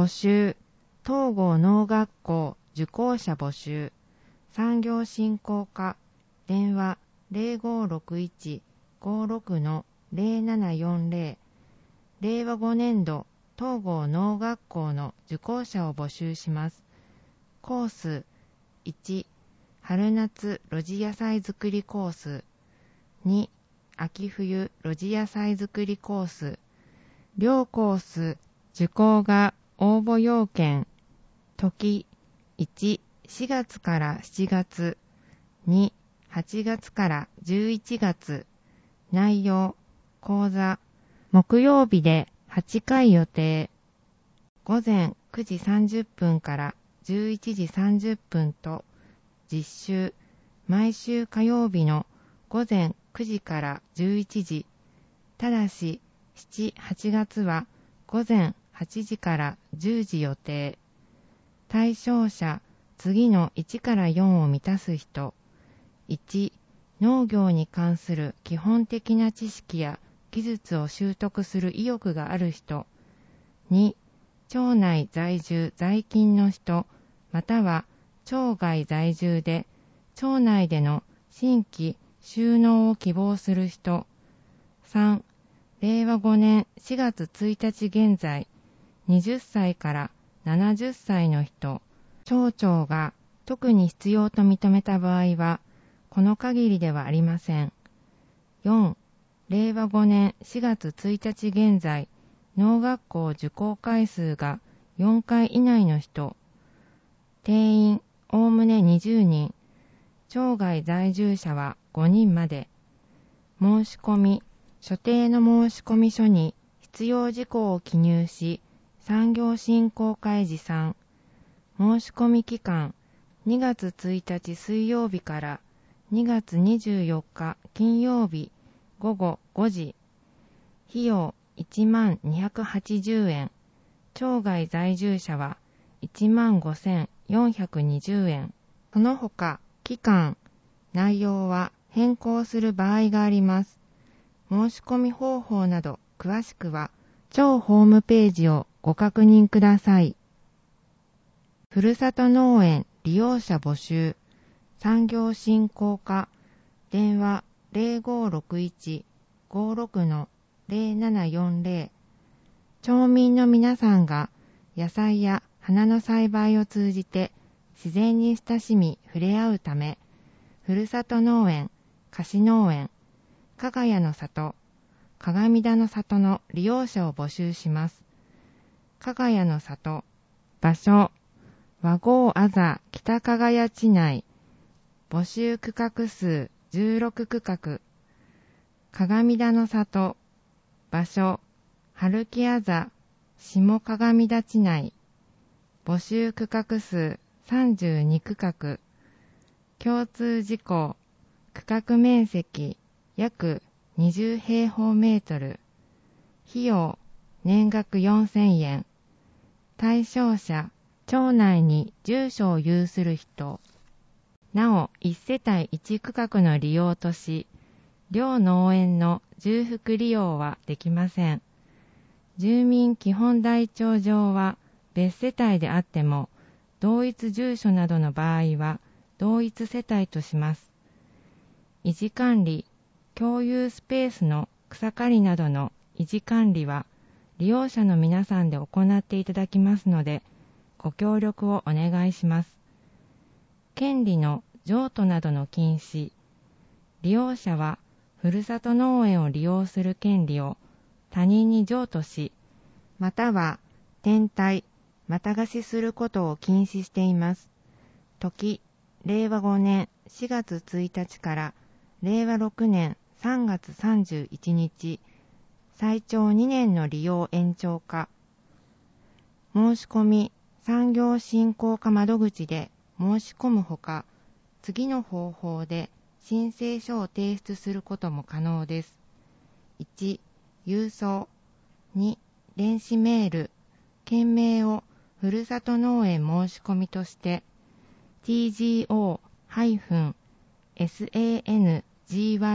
募集、東郷農学校受講者募集、産業振興課、電話0561-56-0740、令和5年度東郷農学校の受講者を募集します。コース1、春夏露地野菜作りコース、2、秋冬露地野菜作りコース。両コース受講が応募要件、時1、4月から7月、2、8月から11月。内容、講座、木曜日で8回予定。午前9時30分から11時30分と、実習、毎週火曜日の午前9時から11時。ただし、7、8月は午前8時から10時予定。対象者、次の1から4を満たす人。1、農業に関する基本的な知識や技術を習得する意欲がある人。2、町内在住在勤の人、または町外在住で町内での新規就農を希望する人。3、令和5年4月1日現在、20歳から70歳の人。町長が特に必要と認めた場合は、この限りではありません。4、令和5年4月1日現在、農学校受講回数が4回以内の人。定員おおむね20人。町外在住者は5人まで。申し込み、所定の申込書に必要事項を記入し、産業振興課へ持参。申し込み期間、2月1日水曜日から2月24日金曜日午後5時。費用1280円。町外在住者は15,420円。その他、期間、内容は変更する場合があります。申し込み方法など詳しくは、町ホームページをご確認ください。ふるさと農園利用者募集、産業振興課、電話0561-56-0740。町民の皆さんが野菜や花の栽培を通じて自然に親しみ触れ合うため、ふるさと農園、菓子農園、加賀屋の里、鏡田の里の利用者を募集します。加賀屋の里、場所、和合あざ北加賀屋地内、募集区画数16区画、鏡田の里、場所、春木あざ下鏡田地内、募集区画数32区画、共通事項、区画面積約20平方メートル、費用年額4000円、対象者、町内に住所を有する人。なお、1世帯1区画の利用とし、両農園の重複利用はできません。住民基本台帳上は別世帯であっても、同一住所などの場合は同一世帯とします。維持管理、共有スペースの草刈りなどの維持管理は利用者の皆さんで行っていただきますので、ご協力をお願いします。権利の譲渡などの禁止。利用者はふるさと農園を利用する権利を他人に譲渡し、または転退、また貸しすることを禁止しています。時、令和5年4月1日から令和6年3月31日、最長2年の利用延長か。申し込み、産業振興課窓口で申し込むほか、次の方法で申請書を提出することも可能です。1、郵送。2、電子メール。件名をふるさと農園申し込みとして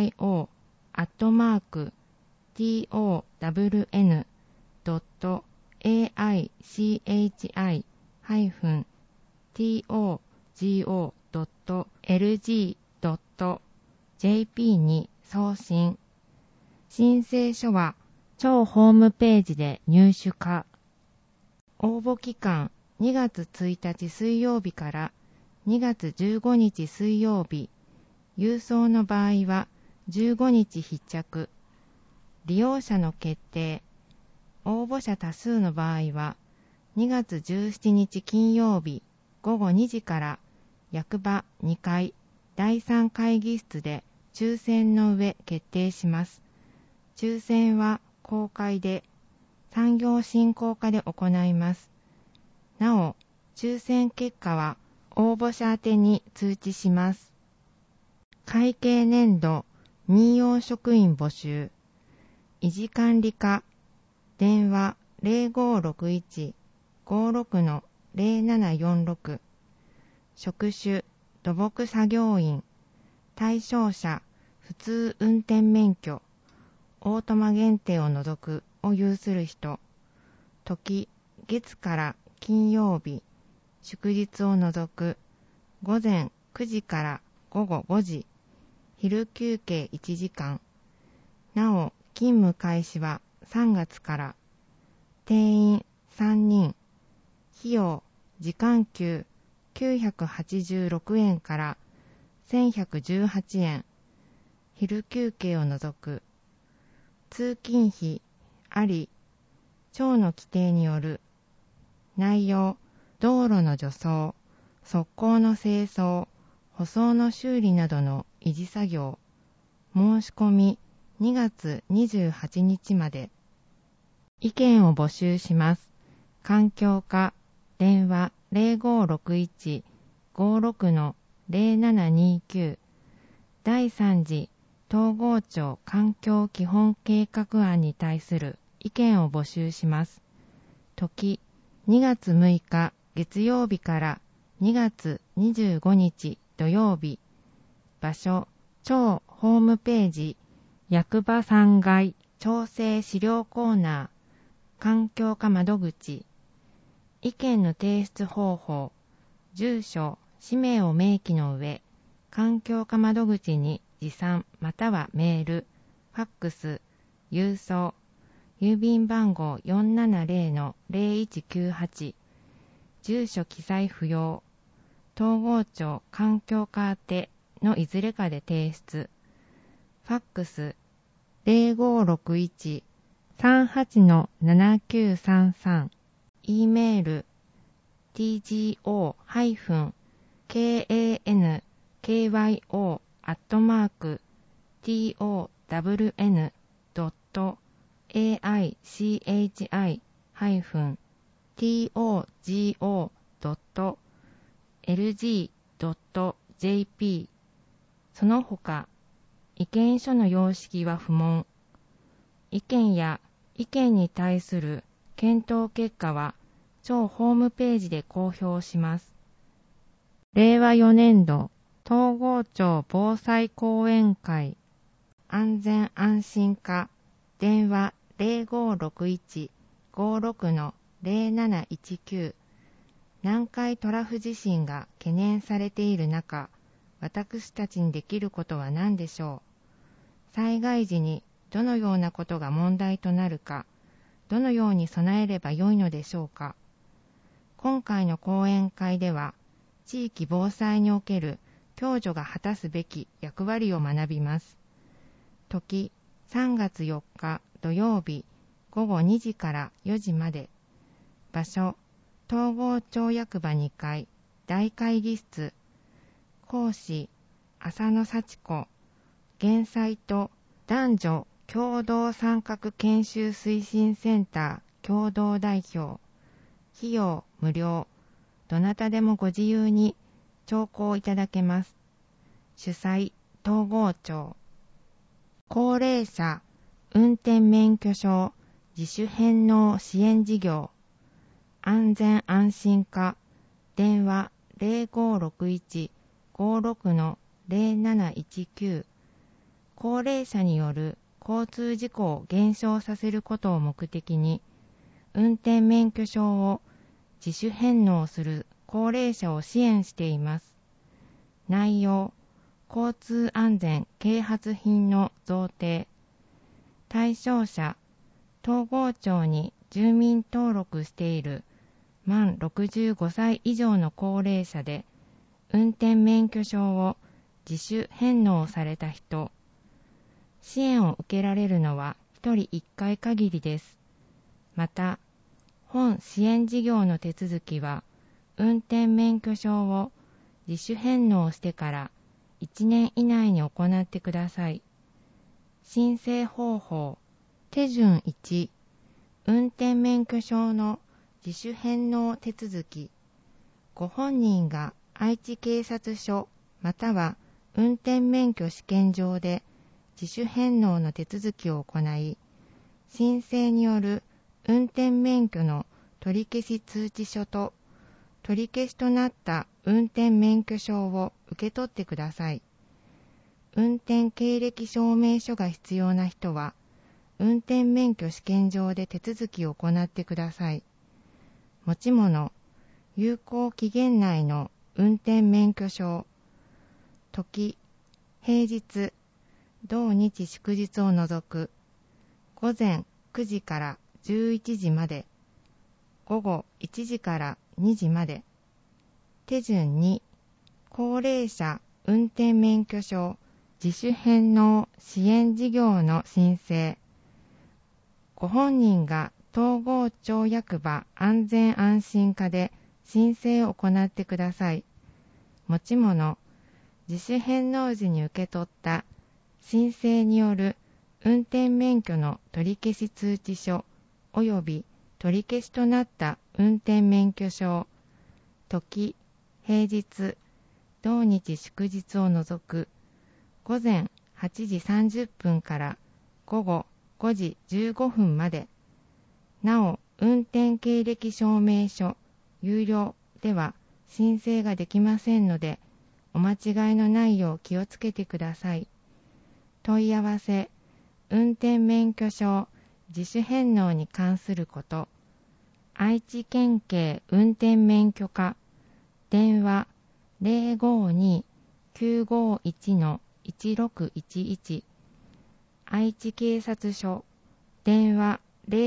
、tgo-sangyo@town. aichi-togo.lg.jp に送信。申請書は庁ホームページで入手可。応募期間2月1日水曜日から2月15日水曜日。郵送の場合は15日必着。利用者の決定。応募者多数の場合は2月17日金曜日午後2時から役場2階第3会議室で抽選の上決定します。抽選は公開で産業振興課で行います。なお、抽選結果は応募者宛てに通知します。会計年度任用職員募集。維持管理課電話 0561-56-0746 職種土木作業員対象者普通運転免許オートマ限定を除くを有する人時月から金曜日祝日を除く午前9時から午後5時昼休憩1時間なお勤務開始は3月から定員3人費用時間給986円から1118円昼休憩を除く通勤費あり庁の規定による内容道路の除草側溝の清掃舗装の修理などの維持作業申し込み2月28日まで意見を募集します。環境課電話 0561-56-0729 第3次統合庁環境基本計画案に対する意見を募集します。時2月6日月曜日から2月25日土曜日場所庁ホームページ役場3階調整資料コーナー環境課窓口意見の提出方法住所氏名を明記の上環境課窓口に持参またはメールファックス郵送郵便番号 470-0198 住所記載不要統合庁環境課宛てのいずれかで提出ファックス 0561-38-7933 E メール tgown.aichi-togo.lg.jp その他意見書の様式は不問。意見や意見に対する検討結果は庁ホームページで公表します。令和4年度統合庁防災講演会安全安心課電話 0561-56-0719 南海トラフ地震が懸念されている中、私たちにできることは何でしょう。災害時にどのようなことが問題となるか、どのように備えればよいのでしょうか。今回の講演会では、地域防災における共助が果たすべき役割を学びます。時、3月4日土曜日午後2時から4時まで。場所、統合庁役場2階大会議室。講師、浅野幸子。減災と男女共同参画研修推進センター共同代表。費用無料。どなたでもご自由に聴講いただけます。主催、統合庁。高齢者運転免許証自主返納支援事業。安全安心課電話 0561-56-0719 高齢者による交通事故を減少させることを目的に運転免許証を自主返納する高齢者を支援しています。内容、交通安全啓発品の贈呈。対象者、東郷町に住民登録している満65歳以上の高齢者で、運転免許証を自主返納された人。支援を受けられるのは1人1回限りです。また、本支援事業の手続きは、運転免許証を自主返納してから1年以内に行ってください。申請方法。手順1、運転免許証の自主返納手続き。ご本人が愛知警察署または運転免許試験場で自主返納の手続きを行い、申請による運転免許の取り消し通知書と取り消しとなった運転免許証を受け取ってください。運転経歴証明書が必要な人は、運転免許試験場で手続きを行ってください。持ち物、有効期限内の運転免許証。時、平日、同日祝日を除く、午前9時から11時まで、午後1時から2時まで。手順2、高齢者運転免許証自主返納支援事業の申請。ご本人が東郷町役場安全安心課で申請を行ってください。持ち物、自主返納時に受け取った申請による運転免許の取り消し通知書及び取り消しとなった運転免許証。時、平日、同日祝日を除く、午前8時30分から午後5時15分まで。なお、運転経歴証明書、有料では申請ができませんので、お間違いのないよう気をつけてください。問い合わせ、運転免許証自主返納に関すること。愛知県警運転免許課。電話 052-951-1611。愛知警察署。電話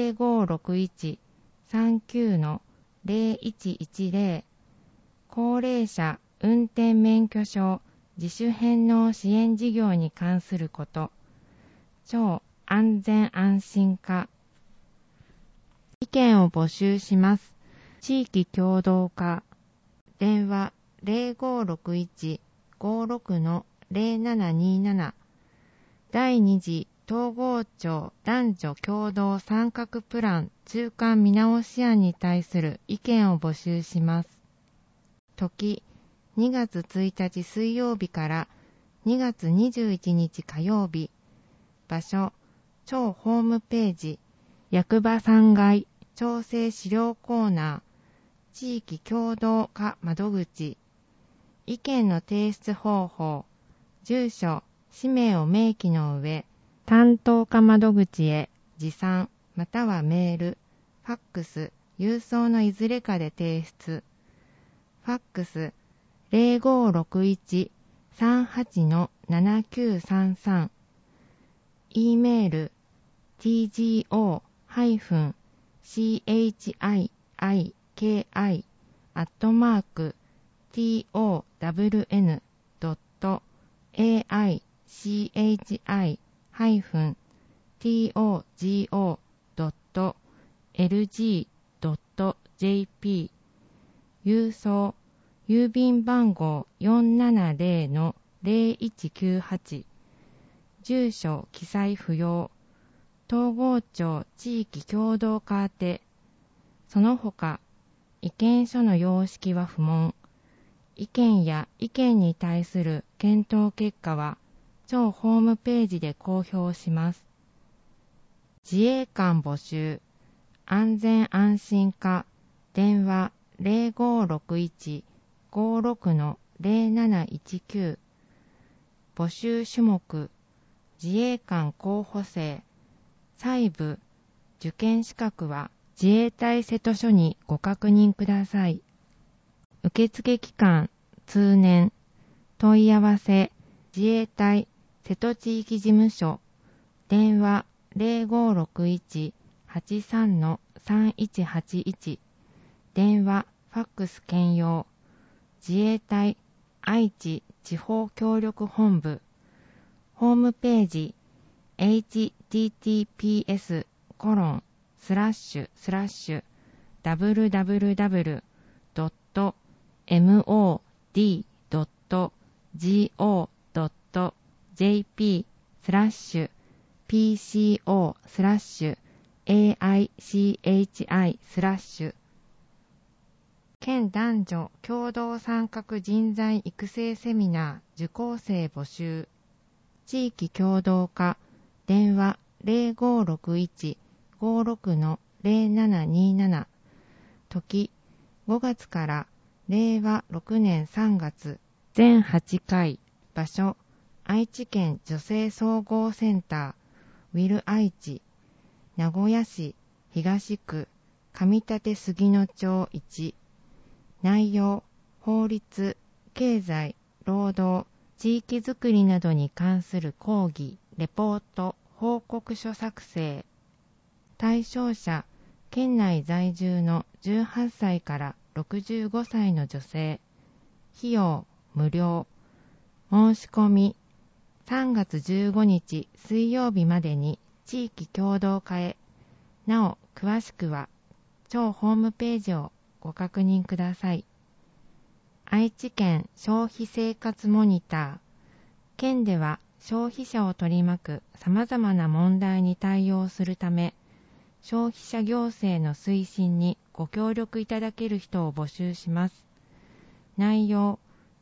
0561-39-0110。高齢者運転免許証自主返納支援事業に関すること。超安全安心課。意見を募集します。地域協同課。電話 0561-56-0727。第2次東郷町男女共同参画プラン中間見直し案に対する意見を募集します。時、2月1日水曜日から2月21日火曜日。場所、町ホームページ、役場3階、調整資料コーナー、地域協同課窓口。意見の提出方法、住所、氏名を明記の上、担当課窓口へ持参またはメール、ファックス、郵送のいずれかで提出。ファックス 0561-38-7933。E メール tgi.tomac.lg.jp。 郵送郵便番号 470-0198。 住所記載不要。東郷町地域協同課宛て。その他意見書の様式は不問。意見や意見に対する検討結果は町ホームページで公表します。自衛官募集。安全安心課。電話 0561-56-0719。募集種目。自衛官候補生。細部。受験資格は自衛隊瀬戸署にご確認ください。受付期間通年。問い合わせ自衛隊瀬戸地域事務所。電話 0561-83-3181。電話ファックス兼用。自衛隊愛知地方協力本部。ホームページ https://www.mod.go.jp/PCO/AICHI/ 県男女共同参画人材育成セミナー受講生募集。地域協同課電話 0561-56-0727。時5月から令和6年3月。全8回。場所愛知県女性総合センターウィル愛知。名古屋市東区上立杉野町1。内容法律、経済、労働、地域づくりなどに関する講義、レポート、報告書作成。対象者、県内在住の18歳から65歳の女性。費用、無料。申し込み、3月15日水曜日までに地域協同課へ。なお、詳しくは、庁ホームページをご確認ください。愛知県消費生活モニター。県では消費者を取り巻く様々な問題に対応するため、消費者行政の推進にご協力いただける人を募集します。内容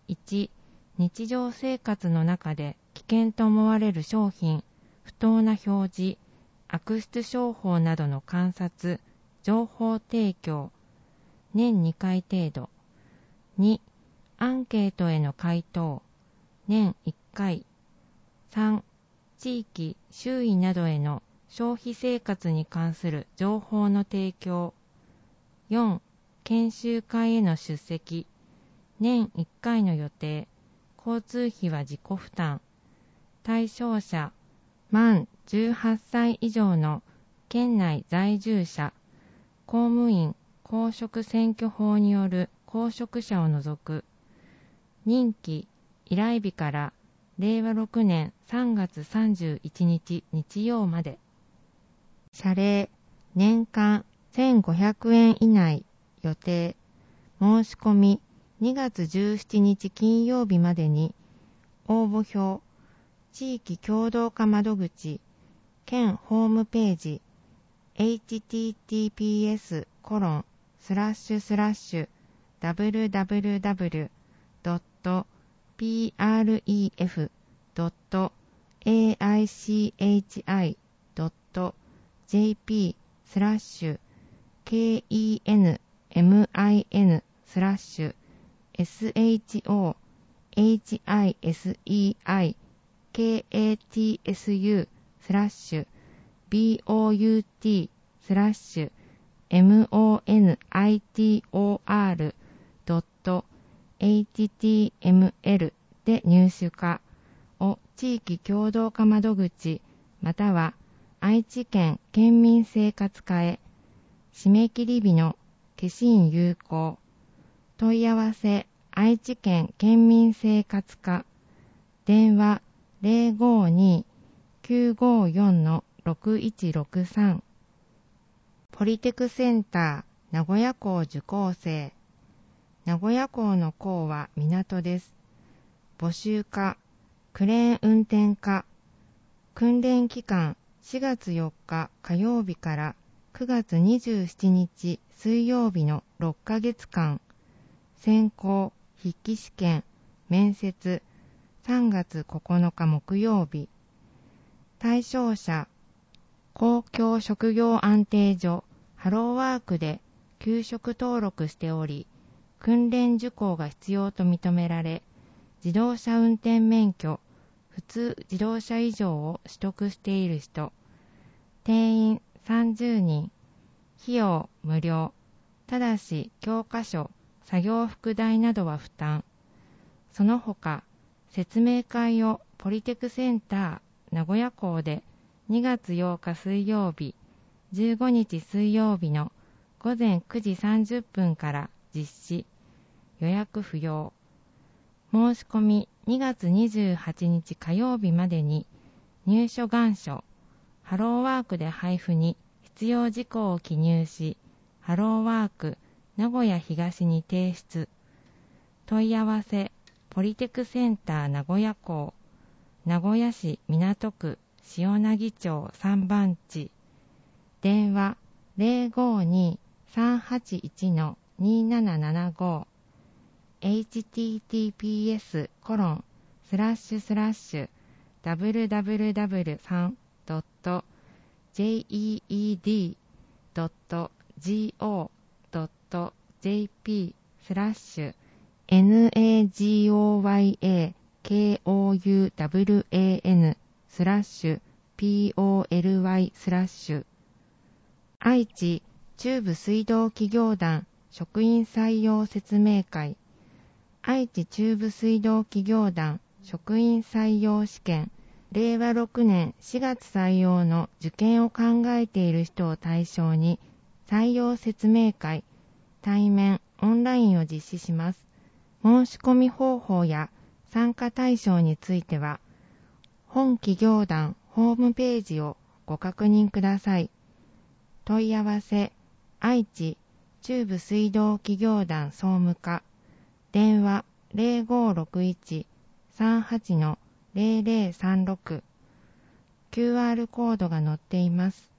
1、日常生活の中で危険と思われる商品、不当な表示、悪質商法などの観察、情報提供。年2回程度。2、アンケートへの回答。年1回。3、地域、周囲などへの消費生活に関する情報の提供。4、研修会への出席。年1回の予定。交通費は自己負担。対象者、満18歳以上の県内在住者、公務員公職選挙法による公職者を除く。任期、依頼日から令和6年3月31日日曜まで。謝礼、年間1500円以内。予定、申し込み2月17日金曜日までに。応募表、地域協同課窓口、県ホームページ、https://www.bout/monitor.html で入手かを地域協同課窓口または愛知県県民生活課へ。締め切り日の消印有効。問い合わせ愛知県県民生活課。電話 052-954-6163。ポリテクセンター名古屋港受講生。名古屋港の港は港です。募集課、クレーン運転課。訓練期間4月4日火曜日から9月27日水曜日の6ヶ月間。選考、筆記試験、面接、3月9日木曜日。対象者、公共職業安定所、ハローワークで求職登録しており、訓練受講が必要と認められ、自動車運転免許、普通自動車以上を取得している人。定員30人。 費用無料。ただし教科書、作業服代などは負担。その他、説明会をポリテクセンター名古屋校で2月8日水曜日、15日水曜日の午前9時30分から実施。予約不要。申し込み2月28日火曜日までに入所願書、ハローワークで配布に必要事項を記入し、ハローワーク名古屋東に提出。問い合わせ、ポリテクセンター名古屋校、名古屋市港区塩奈義町3番地。電話 052-381-2775。https://www.jaed.goan/poly/愛知中部水道企業団職員採用説明会。愛知中部水道企業団職員採用試験令和6年4月採用の受験を考えている人を対象に採用説明会、対面オンラインを実施します。申し込み方法や参加対象については本企業団ホームページをご確認ください。問い合わせ、愛知中部水道企業団総務課、電話 0561-38-0036。QR コードが載っています。